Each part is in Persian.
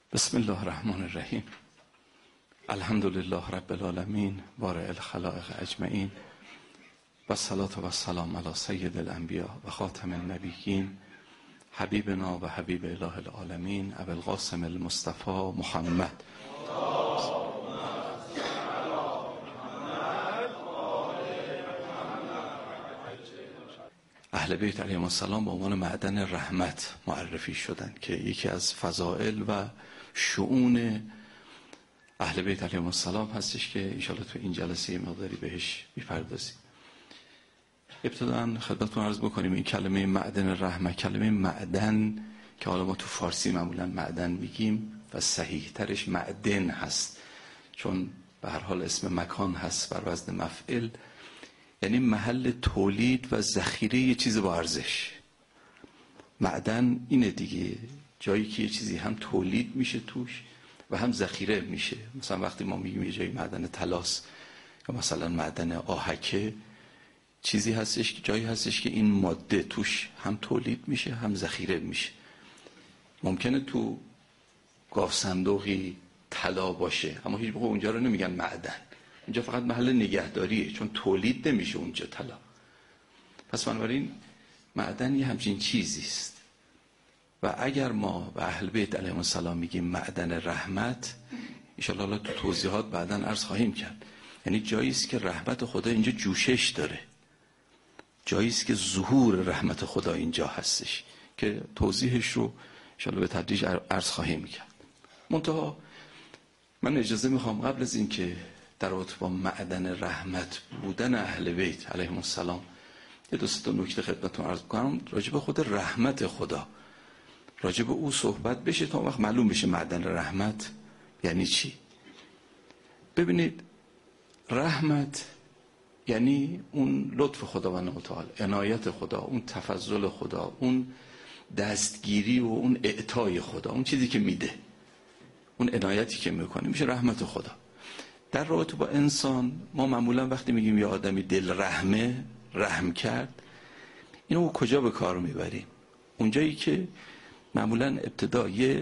بسم الله الرحمن الرحیم. الحمد لله رب العالمین بارئ الخلائق اجمعین و الصلاة و السلام علی سید الانبیاء و خاتم النبیین حبیبنا و حبیب اله العالمین ابی القاسم المصطفى محمد. اهل بیت علیهم السلام به عنوان معدن رحمت معرفی شدند که یکی از فضائل و شؤون اهل بیت علیهم السلام هستش که انشاءالله تو این جلسه مقداری بهش میپردازیم. ابتداً خدمتتون عرض بکنیم این کلمه معدن رحمت، کلمه معدن که حالا ما تو فارسی معمولا معدن میگیم و صحیح ترش معدن هست، چون به هر حال اسم مکان هست بر وزن مفعل، یعنی محل تولید و ذخیره یه چیز با ارزش. معدن اینه دیگه، جایی که یه چیزی هم تولید میشه توش و هم ذخیره میشه. مثلا وقتی ما میگیم یه جایی معدن طلاست یا مثلا معدن آهکه، چیزی هستش که جایی هستش که این ماده توش هم تولید میشه هم ذخیره میشه. ممکنه تو گاف صندوقی طلا باشه اما هیچ موقع اونجا رو نمیگن معدن، اونجا فقط محل نگهداریه چون تولید نمیشه اونجا طلا. پس بنابراین معدن یه همچین چیزی است. و اگر ما به اهل بیت علیهم السلام میگیم معدن رحمت، ان شاء الله تو توضیحات بعداً عرض خواهیم کرد، یعنی جایی است که رحمت خدا اینجا جوشش داره، جایی است که ظهور رحمت خدا اینجا هستش که توضیحش رو ان شاء الله به تدریج عرض خواهیم کرد. منتها من اجازه میخوام قبل از این که در رابطه با معدن رحمت بودن اهل بیت علیهم السلام یه دو سه تا نکته خدمتتون عرض کنم راجع به خود رحمت خدا، راجع به او صحبت بشه تا وقت معلوم بشه معدن رحمت یعنی چی. ببینید، رحمت یعنی اون لطف خداوند متعال، عنایت خدا، اون تفضل خدا، اون دستگیری و اون اعطای خدا، اون چیزی که میده، اون عنایتی که میکنه میشه رحمت خدا. در رابطه با انسان ما معمولا وقتی میگیم یه آدمی دل رحمه، رحم کرد، اینو کجا به کار میبریم؟ اونجایی که معمولا ابتدا یه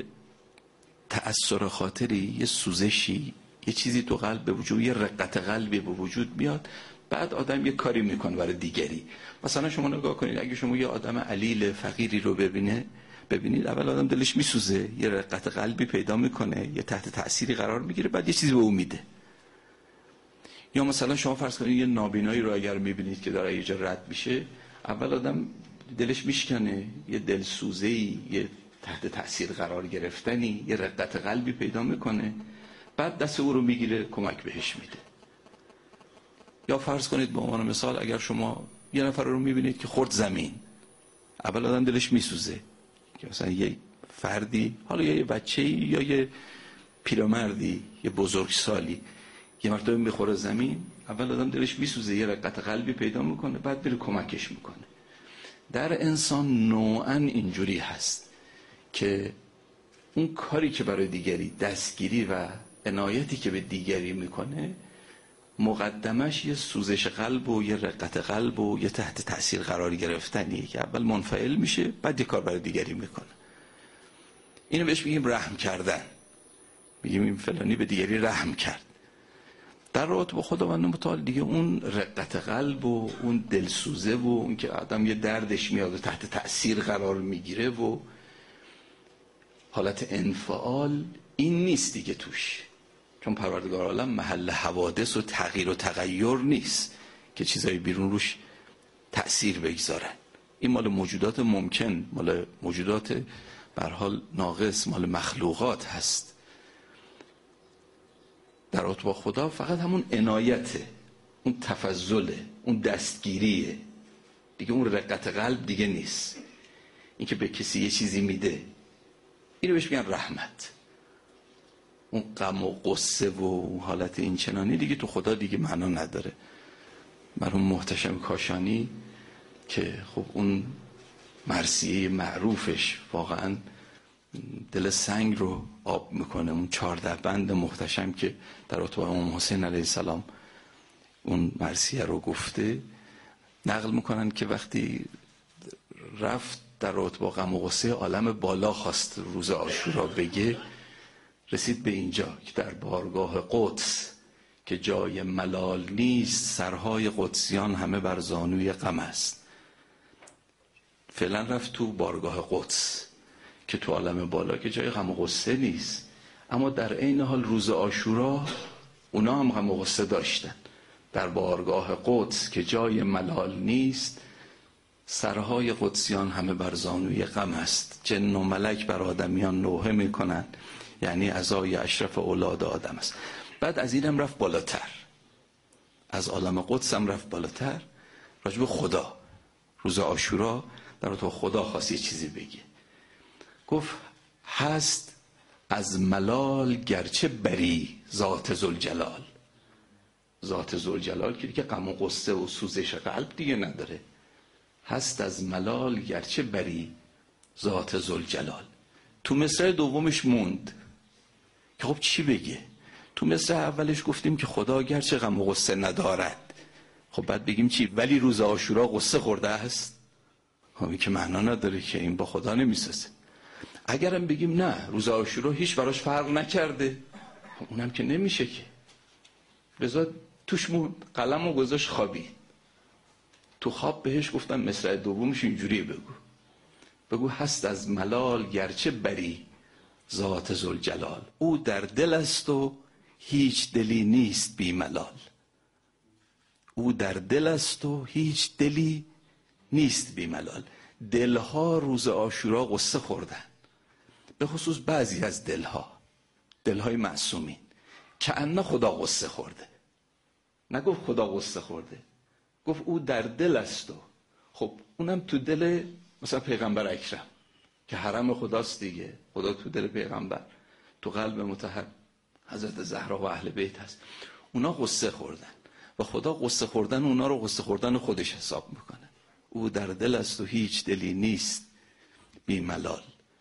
تأثیر خاطری، یه سوزشی، یه چیزی تو قلب به وجود، یه رقت قلبی به وجود میاد، بعد آدم یه کاری میکنه برای دیگری. مثلا شما نگاه کنید، اگه شما یه آدم علیل فقیری رو ببینید، اول آدم دلش میسوزه، یه رقت قلبی پیدا میکنه، یه تحت تأثیری قرار میگیره، بعد یه چیزی به اون میده. یا مثلا شما فرض کنید یه نابینایی رو اگر میبینید که داره یه جا رد میشه، اول آدم دلش میشکنه، یه دلسوزه‌ای، یه تحت تأثیر قرار گرفتنی، یه رقت قلبی پیدا میکنه، بعد دست او رو میگیره، کمک بهش میده. یا فرض کنید به عنوان مثال اگر شما یه نفر رو میبینید که خورد زمین، اول آدم دلش میسوزه که مثلا یه فردی، حالا یه بچه‌ای یا یه پیرمردی، یه بزرگسالی یه مرتبه میخوره زمین، اول آدم دلش میسوزه، یه رقت قلبی پیدا میکنه، بعد میره کمکش میکنه. در انسان نوعاً اینجوری هست که اون کاری که برای دیگری، دستگیری و عنایتی که به دیگری میکنه، مقدمش یه سوزش قلب و یه رقت قلب و یه تحت تأثیر قرار گرفتنیه که اول منفعل میشه، بعد یه کار برای دیگری میکنه. اینو بهش میگیم رحم کردن، میگیم این فلانی به دیگری رحم کرد. در رابطه با خداوند متعال دیگه اون رقت قلب و اون دلسوزه و اون که آدم یه دردش میاد و تحت تأثیر قرار میگیره و حالت انفعال، این نیست دیگه توش، چون پروردگار عالم محل حوادث و تغییر و تغییر نیست که چیزایی بیرون روش تأثیر بگذارن. این مال موجودات ممکن، مال موجودات به هر حال ناقص، مال مخلوقات هست. در رابطه با خدا فقط همون عنایته، اون تفضله، اون دستگیریه دیگه، اون رقت قلب دیگه نیست. این که به کسی یه چیزی میده، اینو بهش میگن رحمت. اون غم و غصه و حالت این چنانی دیگه تو خدا دیگه معنا نداره. مرحوم محتشم کاشانی که خب اون مرثیه معروفش واقعا دل سنگ رو آب میکنه، اون 14 بند محتشم که در رابطه با امام حسین علیه السلام اون مرثیه رو گفته، نقل میکنن که وقتی رفت در رابطه با غم و غصه عالم بالا خواست روز عاشورا بگه، رسید به اینجا که در بارگاه قدس که جای ملال نیست، سرهای قدسیان همه بر زانوی غم است. فعلا رفت تو بارگاه قدس که تو عالم بالا که جای غم و غصه نیست، اما در عین حال روز عاشورا اونا هم غم و غصه داشتن. در بارگاه قدس که جای ملال نیست، سرهای قدسیان همه بر زانوی غم است. جن و ملک بر آدمیان نوحه میکنن، یعنی عزای اشرف اولاد آدم است. بعد از اینم رفت بالاتر، از عالم قدس هم رفت بالاتر، راجب خدا. روز عاشورا در تو خدا خواست یه چیزی بگه، گفت هست از ملال گرچه بری ذات ذوالجلال. ذات ذوالجلال که دیگه غم و غصه و سوزش قلب دیگه نداره. هست از ملال گرچه بری ذات ذوالجلال. تو مصرع دومش موند که خب چی بگه. تو مصرع اولش گفتیم که خدا گرچه غم و غصه ندارد، خب بعد بگیم چی؟ ولی روز عاشورا غصه خورده است. خب این که معنا نداره، که این با خدا نمیسازه. اگرم بگیم نه، روز عاشورا هیچ براش فرق نکرده، خب اونم که نمیشه که. لذا توش قلمو گذاشت خوابید. تو خواب بهش گفتم مصرع دومش اینجوری بگو هست از ملال گرچه بری ذات ذوالجلال. او در دل است و هیچ دلی نیست بی ملال. او در دل است و هیچ دلی نیست بی ملال. دلها روز عاشورا غصه خوردن، به خصوص بعضی از دلهای معصومین، که ان خدا غصه خورده. نگفت خدا غصه خورده، گفت او در دل است. و خب اونم تو دل مثلا پیغمبر اکرم که حرم خداست دیگه. خدا تو دل پیغمبر، تو قلب مطهر حضرت زهرا و اهل بیت هست. اونا غصه خوردن و خدا غصه خوردن اونا رو غصه خوردن خودش حساب میکنه. او در دل است و هیچ دلی نیست بی ملال.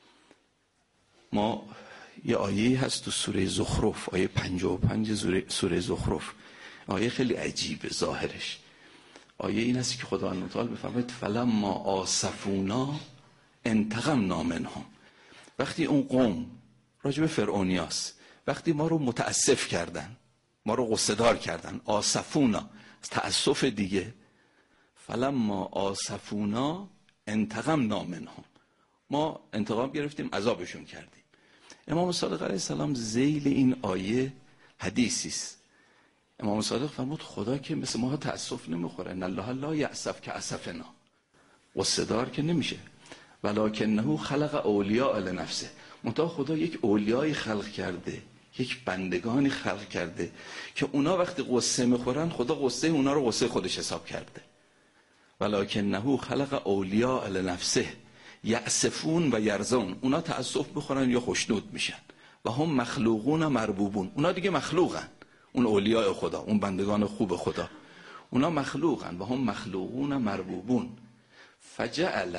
ما یه آیه هست تو سوره زخرف، آیه 55 سوره زخرف، آیه خیلی عجیبه ظاهرش. آیه این هست که خدا متعال بفرماید فلما آسفونا انتقمنا منهم. وقتی اون قوم، راجب فرعونیاست، وقتی ما رو متاسف کردن، ما رو غصه دار کردن، آسفونا تأسف دیگه، فلما آسفونا انتقمنا منهم، ما انتقام گرفتیم، عذابشون کردیم. امام صادق علیه السلام ذیل این آیه حدیثی است. امام صادق فرمود خدا که مثل ما تأسف نمیخوره، ان الله لا یأسف که اسفنا، غصه دار که نمیشه. ولکنه خلق اولیاء لنفسه، منتها خدا یک اولیایی خلق کرده، یک بندگانی خلق کرده که اونا وقتی غصه میخورن خدا غصه اونا رو غصه خودش حساب کرده. ولکنه خلق اولیاء لنفسه یأسفون و یرضون، اونا تأسف بخورن یا خوشنود میشن. و هم مخلوقون مربوبون، اونا دیگه مخلوقن، اون اولیاء خدا، اون بندگان خوب خدا، اونا مخلوقن. و هم مخلوقون مربوبون فجعل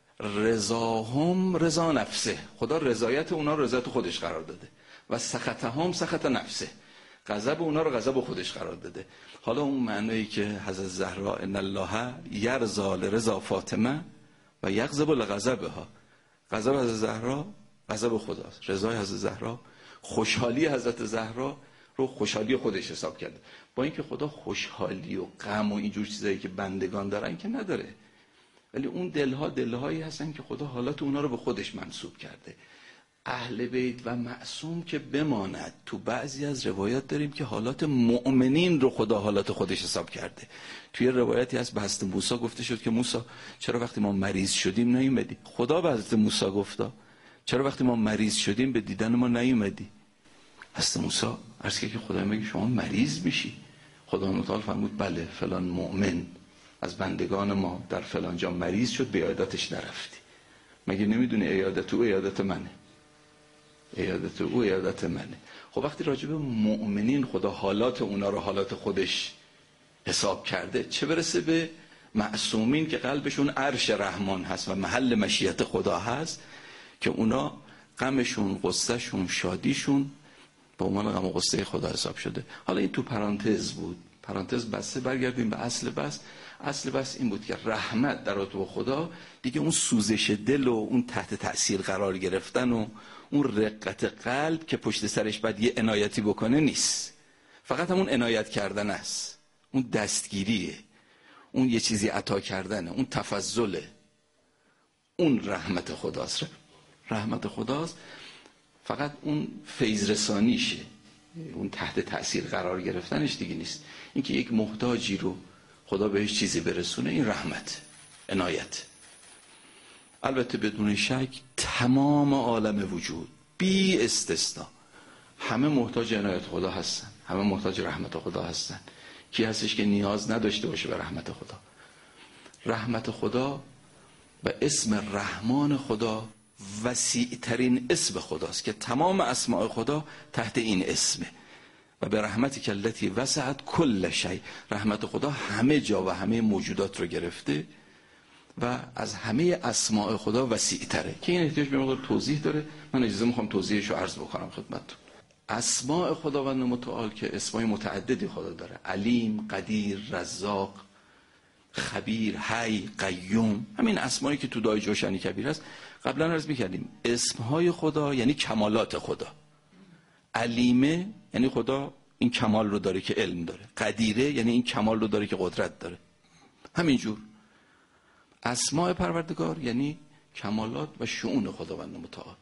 رضاهم رضا نفسه، خدا رضایت اونا رو رضایت خودش قرار داده. و سخطهم سخط نفسه، غضب اونا رو غضب خودش قرار داده. حالا اون معنی که حضرت زهرا ان الله یرضی لرضا فاطمه و یغضب لغضبها، غضب حضرت زهرا غضب خداست، رضای حضرت زهرا، خوشحالی حضرت زهرا رو خوشحالی خودش حساب کرده. با اینکه خدا خوشحالی و غم و اینجور چیزایی که بندگان دارن که نداره، ولی اون دلهایی هستن که خدا حالات اونا رو به خودش منسوب کرده. اهل بیت و معصوم که بماند. تو بعضی از روایات داریم که حالات مؤمنین رو خدا حالات خودش حساب کرده. توی روایتی هست به حضرت موسی گفته شد که موسی چرا وقتی ما مریض شدیم نیومدی؟ خدا به حضرت موسی گفتا چرا وقتی ما مریض شدیم به دیدن ما نیومدی؟ حضرت موسی عرض کرد که خدا میگه شما مریض میشی؟ خدا متعال فرمود بله فلان مؤمن از بندگان ما در فلان جا مریض شد، به عیادتش نرفتی. مگه نمیدونی عیادت او عیادت منه؟ عیادت او عیادت منه. خب وقتی راجع به مؤمنین خدا حالات اونا رو حالات خودش حساب کرده، چه برسه به معصومین که قلبشون عرش رحمان هست و محل مشیت خدا هست، که اونا غمشون، غصهشون، شادیشون با عنوان غم و غصه خدا حساب شده. حالا این تو پرانتز بود، پرانتز بسته. برگردیم به اصل بحث. اصل بحث این بود که رحمت در تو خدا دیگه اون سوزش دل و اون تحت تأثیر قرار گرفتن و اون رقت قلب که پشت سرش باید یه عنایتی بکنه نیست، فقط همون عنایت کردن است، اون دستگیریه، اون یه چیزی عطا کردنه، اون تفضله، اون رحمت خداست. رحمت خداست فقط اون فیض رسانیشه، اون تحت تأثیر قرار گرفتنش دیگه نیست. اینکه یک محتاجی رو خدا بهش چیزی برسونه، این رحمت، عنایت. البته بدون شک تمام عالم وجود بی استثنا همه محتاج عنایت خدا هستن، همه محتاج رحمت خدا هستن. کی هستش که نیاز نداشته باشه به رحمت خدا؟ رحمت خدا و اسم رحمان خدا وسیع ترین اسم خداست که تمام اسماء خدا تحت این اسمه. و به رحمتی که التي وسعت کل شیء، رحمت خدا همه جا و همه موجودات رو گرفته و از همه اسماء خدا وسیع تره، که این احتیاج به مقدار توضیح داره. من اجازه میخوام توضیحش رو عرض بکنم خدمتتون. اسماء خداوند متعال که اسمای متعددی خدا داره، علیم، قدیر، رزاق، خبیر، حی، قیوم، همین اسمایی که تو دعای جوشنی کبیر هست. قبلا عرض میکردیم اسمهای خدا یعنی کمالات خدا. علیمه یعنی خدا این کمال رو داره که علم داره، قدیره یعنی این کمال رو داره که قدرت داره. همینجور اسماء پروردگار یعنی کمالات و شؤون خداوند متعال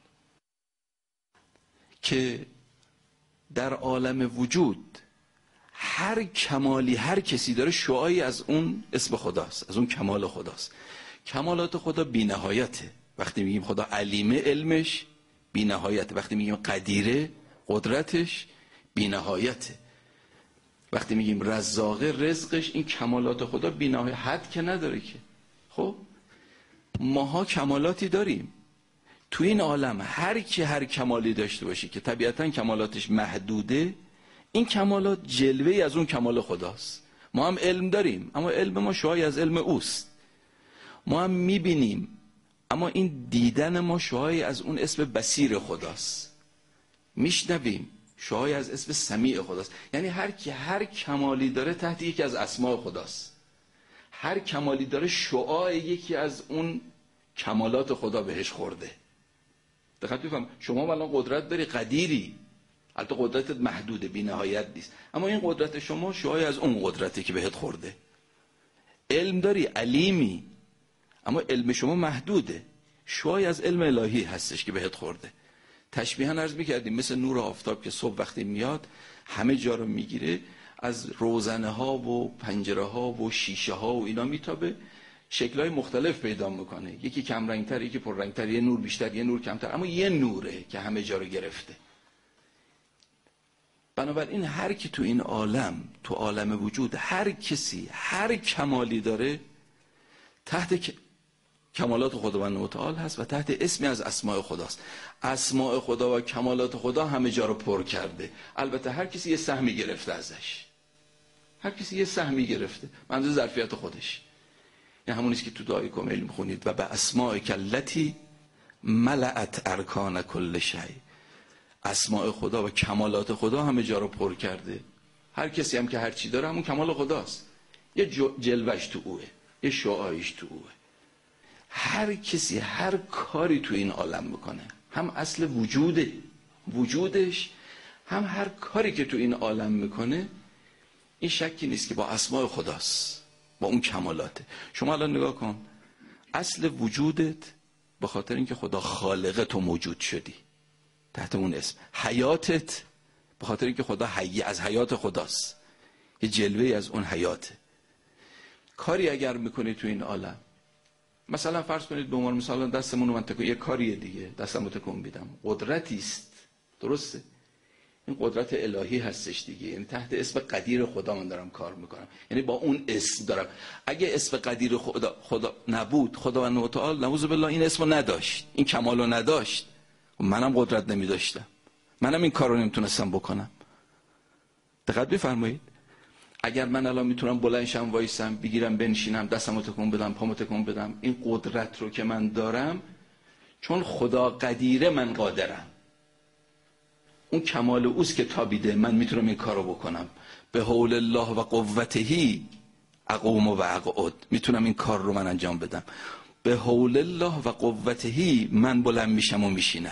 که در عالم وجود هر کمالی هر کسی داره شعاعی از اون اسم خداست، از اون کمال خداست. کمالات خدا بی نهایته. وقتی میگیم خدا علیمه، علمش بی نهایته. وقتی میگیم قدیره، قدرتش بی نهایته. وقتی میگیم رزاقه، رزقش، این کمالات خدا بی نهایت، حد که نداره که. خب ماها کمالاتی داریم تو این عالم. هر کی هر کمالی داشته باشه که طبیعتاً کمالاتش محدوده، این کمالات جلوه‌ای از اون کمال خداست. ما هم علم داریم اما علم ما شعاعی از علم اوست. ما هم میبینیم اما این دیدن ما شعاعی از اون اسم بصیر خداست. میشنویم شعاعی از اسم سمیع خداست. یعنی هر کی هر کمالی داره تحت یکی از اسماء خداست. هر کمالی داره شعاع یکی از اون کمالات خدا بهش خورده. دقت بفهم، شما الان قدرت داری، قدیری، البته قدرتت محدوده، بی نهایت نیست، اما این قدرت شما شعاعی از اون قدرتی که بهت خورده. علم داری، علیمی، اما علم شما محدوده، شعاعی از علم الهی هستش که بهت خورده. تشبیها عرض می‌کردیم مثل نور آفتاب که صبح وقتی میاد همه جا رو میگیره، از روزنه ها و پنجره ها و شیشه ها و اینا میتابه، شکل‌های مختلف پیدا میکنه، یکی کم رنگ‌تر، یکی پر رنگ‌تر، یه نور بیشتر، یه نور کمتر، اما یه نوره که همه جا رو گرفته. بنابراین هر کی تو این عالم، تو عالم وجود، هر کسی هر کمالی داره تحت کمالات خداوند متعال هست و تحت اسمی از اسماء خداست. اسماء خدا و کمالات خدا همه جا رو پر کرده. البته هر کسی یه سهمی گرفته ازش، هر کسی یه سهمی گرفته منظور ظرفیت خودش. این همونیست که تو دعای کمیل میخونید و به اسماء التی ملأت ارکان کل شیء. اسماء خدا و کمالات خدا همه جا رو پر کرده. هر کسی هم که هر چی داره همون کمال خداست. یه جلوش تو اوه، یه شعاعش تو اوه. هر کسی هر کاری تو این عالم میکنه، هم اصل وجودش، هم هر کاری که تو این عالم میکنه، این شکی نیست که با اسماء خداست، با اون کمالاته. شما الان نگاه کن، اصل وجودت به خاطر اینکه خدا خالق تو موجود شدی تحت اون اسم. حیاتت به خاطر اینکه خدا حی، از حیات خداست، یه جلوه از اون حیاته. کاری اگر میکنی تو این عالم، مثلا فرض کنید به عنوان مثلا دستمون رو من تکون، یه کاریه دیگه، دستمو تکون میدم، قدرتی است، درسته؟ این قدرت الهی هستش دیگه، یعنی تحت اسم قدیر خدا من دارم کار میکنم، یعنی با اون اسم دارم. اگه اسم قدیر خدا نبود، خداوند متعال نعوذ بالله این اسمو نداشت، این کمالو نداشت، منم قدرت نمیداشتم، منم این کارو نمیتونستم بکنم. دقت بفرمایید، اگر من الان میتونم بلند شم، وایسم، بگیرم، بنشینم، دستمو تکون بدم، پامو تکون بدم، این قدرت رو که من دارم چون خدا قدیره، من قادرم. اون کمال اوست که تابیده، من میتونم این کارو بکنم. به حول الله و قوتهی اقوم و اقعد، میتونم این کار رو من انجام بدم. به حول الله و قوتهی من بلند میشم و میشینم.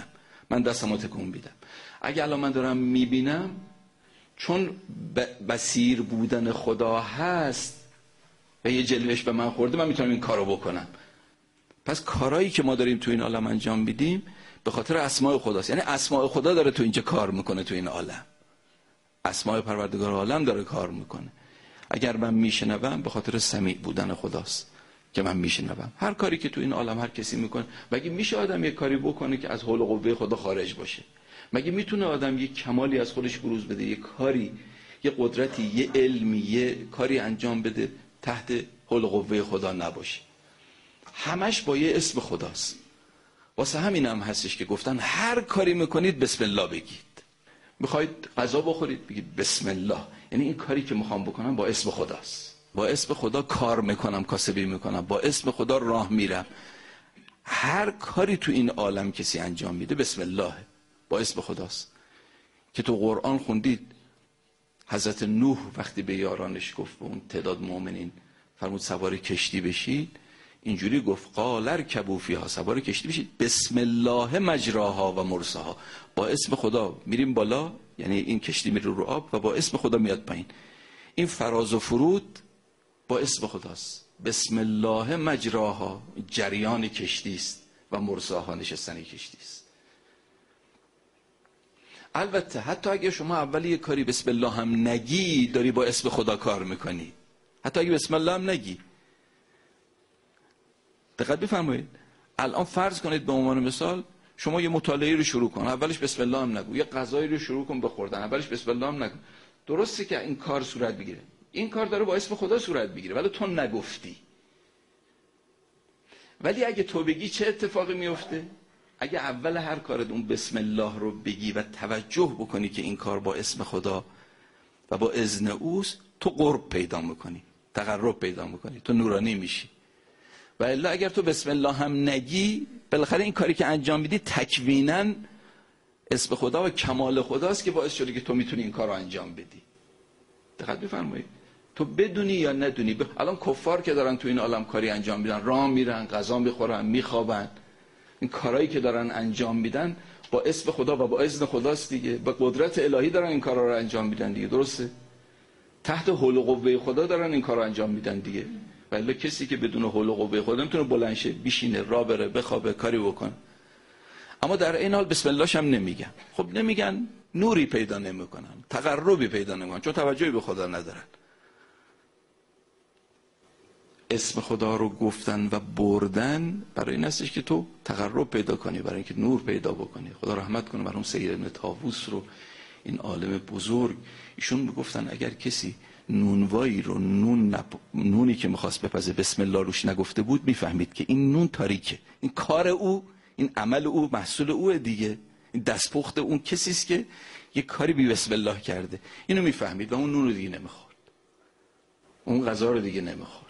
من دستمو تکون میدم. اگه الان من دارم میبینم، چون بصیر بودن خدا هست و یه جلوش به من خورده، من میتونم این کارو بکنم. پس کارهایی که ما داریم تو این عالم انجام میدیم به خاطر اسماء خداست. یعنی اسماء خدا داره تو اینجا کار میکنه، تو این عالم اسماء پروردگار عالم داره کار میکنه. اگر من میشنوم به خاطر سمیع بودن خداست که من میشنوم. هر کاری که تو این عالم هر کسی میکنه، مگه میشه آدم یه کاری بکنه که از حول و قوه خدا خارج باشه؟ مگه میتونه آدم یه کمالی از خودش بروز بده، یه کاری، یه قدرتی، یه علمی، یه کاری انجام بده تحت حول و قوه خدا نباشه؟ همش با یه اسم خداست. واسه همین هم هستش که گفتن هر کاری میکنید بسم الله بگید. میخواید غذا بخورید بگید بسم الله. یعنی این کاری که میخوام بکنم با اسم خداست. با اسم خدا کار میکنم، کاسبی میکنم، با اسم خدا راه میرم. هر کاری تو این عالم کسی انجام میده بسم الله، با اسم خداست. که تو قرآن خوندید حضرت نوح وقتی به یارانش گفت، به اون تعداد مؤمنین فرمود سوار کشتی بشید، اینجوری گفت قال ارکبوا فیها، سوار کشتی بشید بسم الله مجراها و مرساها، با اسم خدا میریم بالا، یعنی این کشتی میره رو آب و با اسم خدا میاد پایین. این فراز و فرود با اسم خداست. بسم الله مجراها جریان کشتی است و مرساها نشستن کشتی است. البته حتی اگه شما اولی یه کاری بسم الله هم نگی، داری با اسم خدا کار میکنی. حتی اگه بسم الله هم نگی. دقت بفرمایید. الان فرض کنید به عنوان مثال شما یه مطالعه رو شروع کن، اولش بسم الله هم نگو. یه غذایی رو شروع کن بخوردن، اولش بسم الله هم نگو. درسته که این کار صورت بگیره، این کار داره با اسم خدا صورت بگیره، ولی تو نگفتی. ولی اگه تو بگی چه اتفاقی میفته؟ اگه اول هر کارت اون بسم الله رو بگی و توجه بکنی که این کار با اسم خدا و با اذن اوست، تو قرب پیدا میکنی، تقرب پیدا میکنی، تو نورانی میشی. و الا اگر تو بسم الله هم نگی، بالاخره این کاری که انجام میدی تکویناً اسم خدا و کمال خداست که باعث شده که تو میتونی این کار رو انجام بدی. دقت بفرمایید. تو بدونی یا ندونی، الان کفار که دارن تو این عالم کاری انجام میدن، راه میرن، غذا میخورن، میخوابن، این کارهایی که دارن انجام میدن با اسم خدا و با اذن خداست دیگه. با قدرت الهی دارن این کارا رو انجام میدن دیگه. درسته؟ تحت حول و قوه خدا دارن این کار رو انجام میدن دیگه. ولی کسی که بدون حول و قوه خدا نمیتونه بلند شه، بشینه، راه بره، بخوابه، کاری بکنه. اما در این حال بسم اللهش هم نمیگن. خب نمیگن، نوری پیدا نمیکنن، تقربی پیدا نمیکنن، چون توجهی به خدا ندارن. اسم خدا رو گفتن و بردن برای این هستش که تو تقرب پیدا کنی، برای اینکه نور پیدا بکنی. خدا رحمت کنه بر اون سید ابن طاووس رو، این عالم بزرگ. ایشون میگفتن اگر کسی نونوایی رو نونی که میخواست بپزه بسم الله روش نگفته بود، میفهمید که این نون تاریکه. این کار او، این عمل او، محصول او دیگه. این دستپخت اون کسی است که یه کاری بی بسم الله کرده. اینو میفهمید و اون نون رو دیگه نمیخورد، اون غذا رو دیگه نمیخورد.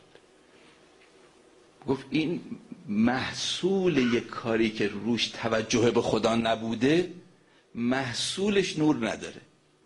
گفت این محصول یک کاری که روش توجه به خدا نبوده، محصولش نور نداره.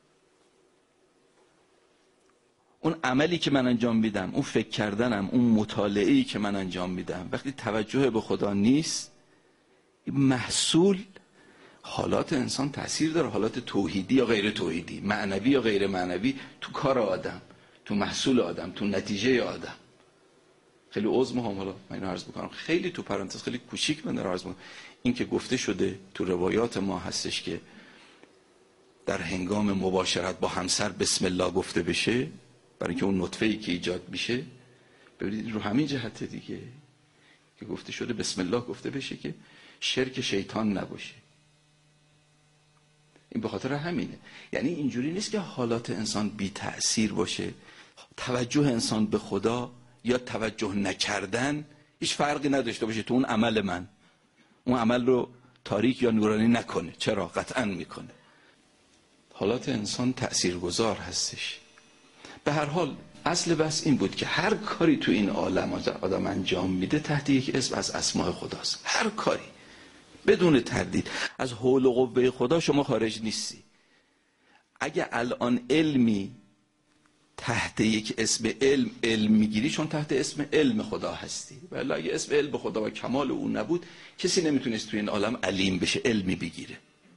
اون عملی که من انجام میدم، اون فکر کردنم، اون مطالعه‌ای که من انجام میدم، وقتی توجه به خدا نیست، محصول، حالات انسان تأثیر داره، حالات توحیدی یا غیر توحیدی، معنوی یا غیر معنوی، تو کار آدم، تو محصول آدم، تو نتیجه آدم. خیلی عذر میخوام، حالا من اینو عرض بکنم خیلی تو پرانتز، خیلی کوچیک من عرض میکنم. این که گفته شده تو روایات ما هستش که در هنگام مباشرت با همسر بسم الله گفته بشه، برای اینکه اون نطفه‌ای که ایجاد میشه، ببینید رو همین جهت دیگه که گفته شده بسم الله گفته بشه که شرک شیطان نباشه. این به خاطر همینه. یعنی اینجوری نیست که حالات انسان بی تأثیر باشه، توجه انسان به خدا یا توجه نکردن هیچ فرقی نداشته باشه تو اون عمل من، اون عمل رو تاریک یا نورانی نکنه. چرا؟ قطعا میکنه. حالات انسان تأثیرگذار هستش. به هر حال اصل بحث این بود که هر کاری تو این عالم آدم انجام میده تحت یک اسم از اسماء خداست. هر کاری بدون تردید. از حول و قوه خدا شما خارج نیستی. اگه الان علمی تحت یک اسم علم میگیری، چون تحت اسم علم خدا هستی. ولی اگه اسم علم خدا و کمال او نبود، کسی نمیتونست توی این عالم علیم بشه، علمی بگیره.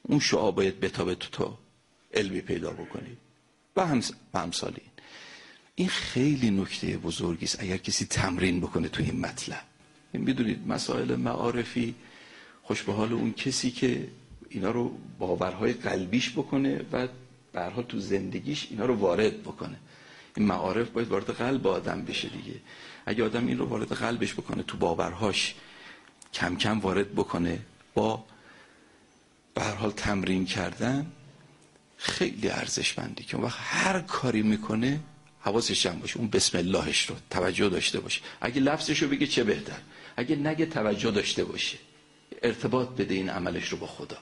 اون شعاع باید بتابه تو علمی پیدا بکنی و همسال این خیلی نکته بزرگی است اگر کسی تمرین بکنه تو این مطلب. این بدونید مسائل معارفی خوش به حال اون کسی که اینا رو باورهای قلبیش بکنه و به هر حال تو زندگیش اینا رو وارد بکنه. این معارف باید وارد قلب آدم بشه دیگه. اگه آدم این رو وارد قلبش بکنه، تو باورهاش کم کم وارد بکنه، با به هر حال تمرین کردن، خیلی ارزشمندی که اون وقت هر کاری میکنه حواسش جمع باشه، اون بسم اللهش رو توجه داشته باشه. اگه لفظش رو بگه چه بهتر، اگه نگه توجه داشته باشه، ارتباط بده این عملش رو با خدا.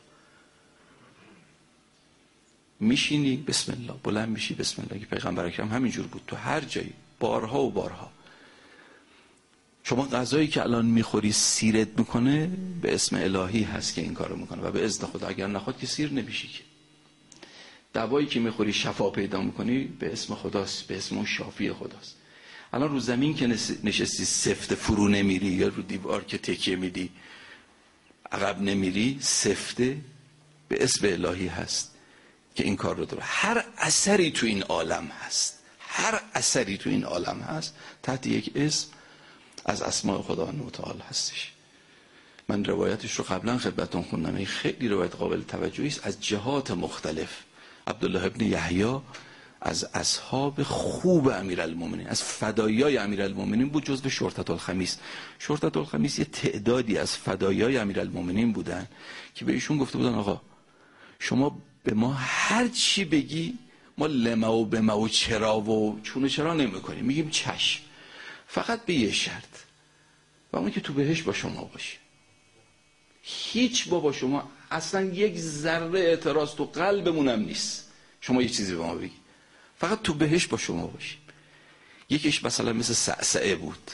میشینی بسم الله، بلند میشی بسم الله. که پیغمبر اکرم همینجور بود تو هر جایی، بارها و بارها. شما غذایی که الان میخوری سیرت میکنه، به اسم الهی هست که این کارو میکنه و به اذن خدا. اگر نخواد که سیر نمیشی که. دوایی که میخوری شفا پیدا میکنی، به اسم خداست، به اسم اون شافی خداست. الان رو زمین که نشستی سفته فرو نمیری، یا رو دیوار که تکیه میدی عقب نمیری، سفته، به اسم الهی هست که این کار رو داره. هر اثری تو این عالم هست، هر اثری تو این عالم هست تحت یک اسم از اسماء خدا متعال هستش. من روایتش رو قبلا خدمتتون خوندم، این خیلی روایت قابل توجهی است از جهات مختلف. عبدالله ابن یحیی از اصحاب خوب امیرالمومنین، از فدایای امیرالمومنین بود، جزو شرطة الخمیس. شرطة الخمیس یه تعدادی از فدایای امیرالمومنین بودن که به ایشون گفته بودن آقا شما به ما هر چی بگی ما لما و بما و چرا و چون و چرا نمی کنیم، میگیم چشم، فقط به یه شرط، و اون که تو بهش با شما باشی. هیچ با شما اصلا یک ذره اعتراض تو قلبمونم نیست، شما یه چیزی به ما بگی، فقط تو بهش با شما باشی. یکیش مثلا مثل سعسعه بود،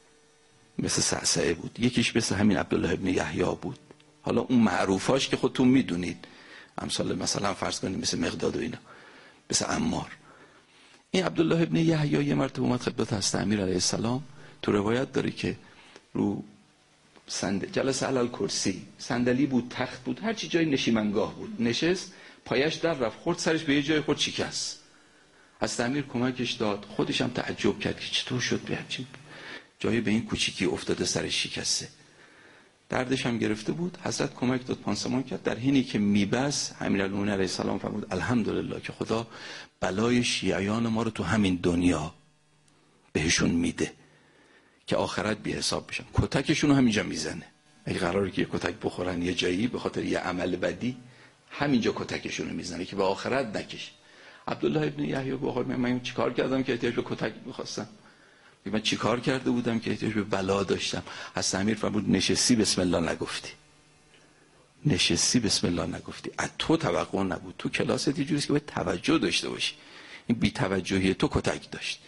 یکیش مثل همین عبدالله ابن یحیی بود. حالا اون معروفاش که خودتون میدونید، مثلا فرض کنید مثل مقداد و اینا، مثل عمار. این عبدالله ابن یحیی یه مرتبه اومد خدمت حضرت امیر علیه السلام. تو روایت داره که رو جلسه علی کرسی، صندلی بود، تخت بود، هر چی جای نشیمنگاه بود، نشست، پایش در رفت، خورد سرش به یه جای خورد شکست. حضرت امیر کمکش داد، خودش هم تعجب کرد که چطور شد به همچین جایی به این کوچیکی افتاده سرش شکسته. دردش هم گرفته بود، حضرت کمک داد، پانسمان کرد. در حینی که میبس امیرالمومنین علیه السلام فرمود الحمدلله که خدا بلای شیعیان ما رو تو همین دنیا بهشون میده که آخرت بی حساب بشن. کتکشون رو همینجا میزنه. اگه قراره که یه کتک بخورن یه جایی به خاطر یه عمل بدی، همینجا کتکشون رو میزنه که به آخرت نکشه. عبدالله ابن یحیی گفت من چیکار کردم که احتیاج به کتک می‌خواستم؟ من چیکار کرده بودم که احتیاج به بلا داشتم؟ حضرت امیر فرمود نشستی بسم الله نگفتی. نشستی بسم الله نگفتی. از تو توقع نبود. تو کلاست یه جوریه که باید توجه داشته باشی. این بی توجهی تو کتک داشت.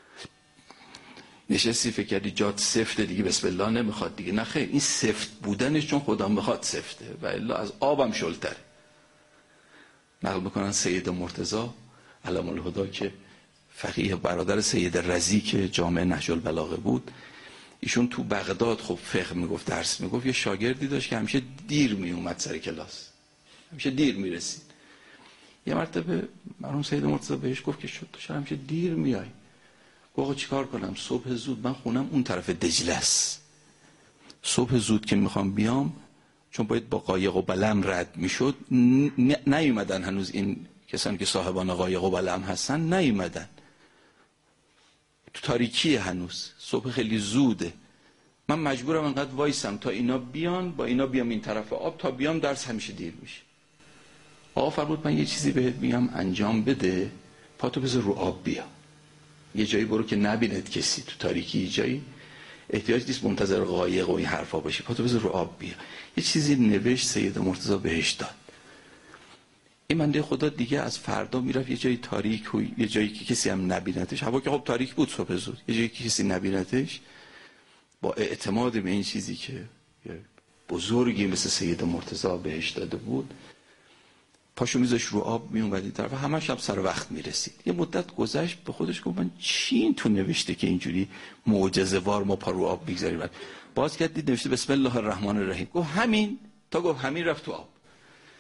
نشستی فکر کردی جات سفته دیگه بسم الله نمیخواد دیگه. نه خیر، این سفت بودنش چون خدا میخواد سفته و الا از آبم شلتره. نقل میکنن سید مرتضی علم الهدی که فقیه برادر سید رضی که جامع نهج البلاغه بود، ایشون تو بغداد خب فقه میگفت، درس میگفت، یه شاگردی داشت که همیشه دیر میومد سر کلاس، همیشه دیر میرسید. یه مرتبه مرحوم سید مرتضی بهش گفت که شد تو همیشه دیر میای. گفت آقا چیکار کنم؟ صبح زود من خونم اون طرف دجله است، صبح زود که میخوام بیام، چون باید با قایق و بلم رد میشد، نیومدن هنوز این کسانی که صاحبان قایق و بلم هستن، نیومدن، تو تاریکی هنوز، صبح خیلی زوده، من مجبورم انقدر وایسم تا اینا بیان، با اینا بیام این طرف آب، تا بیام درس همیشه دیر میشه. آقا فرمود من یه چیزی بهت میگم انجام بده، پاتو بذار رو آب بیا، یه جایی برو که نبیند کسی، تو تاریکی جایی احتیاج نیست منتظر قایق و این حرفا باشی، پاتو بذار رو آب بیا. یه چیزی نوشت سید مرتضی بهش داد. این بنده خدا دیگه از فردا میرفت یه جایی تاریک و یه جایی که کسی هم نبینتش، هوا که خب تاریک بود صبح زود، یه جایی که کسی نبینتش، با اعتماد به این چیزی که بزرگی مثل سید مرتضی بهش داده بود، پاشو میذاش رو آب میومد این طرف، همش هم سر وقت میرسید. یه مدت گذشت، به خودش گفت من چی این تو نوشته که اینجوری معجزه وار ما پا رو آب میگذاریم؟ باز کرد دید نوشته بسم الله الرحمن الرحیم. گفت همین، تا گفت همین رفت تو آب.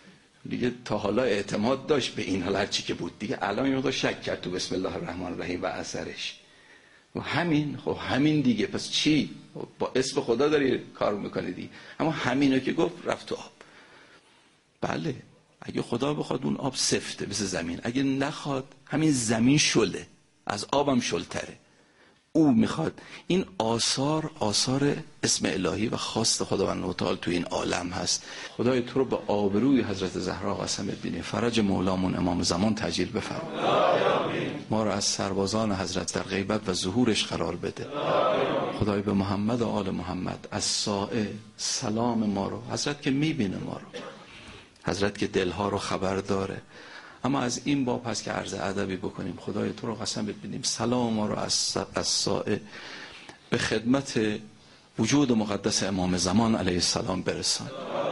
دیگه تا حالا اعتماد داشت به این حال هرچی که بود، دیگه الان یه مقدار شک کرد تو بسم الله الرحمن الرحیم و اثرش. و همین، خب همین دیگه، پس چی؟ با اسم خدا داری کار میکنی دیگه. اما همینو که گفت رفت تو آب. بله اگه خدا بخواد اون آب سفته مثل زمین، اگه نخواد همین زمین شله، از آبم شلتره. او میخواد. این آثار اسم الهی و خواست خداوند تعالی تو این عالم هست. خدای تو رو به آبروی حضرت زهرا قسم بینیم، فرج مولامون امام زمان تعجیل بفرما. ما رو از سربازان حضرت در غیبت و ظهورش قرار بده. خدای به محمد و آل محمد از سائه سلام ما رو، حضرت که میبینه ما رو، حضرت که دلها رو خبر داره. اما از این باب هست که عرض ادبی بکنیم. خدای تو رو قسم ببینیم سلام ما رو از سائه به خدمت وجود مقدس امام زمان علیه السلام برسان.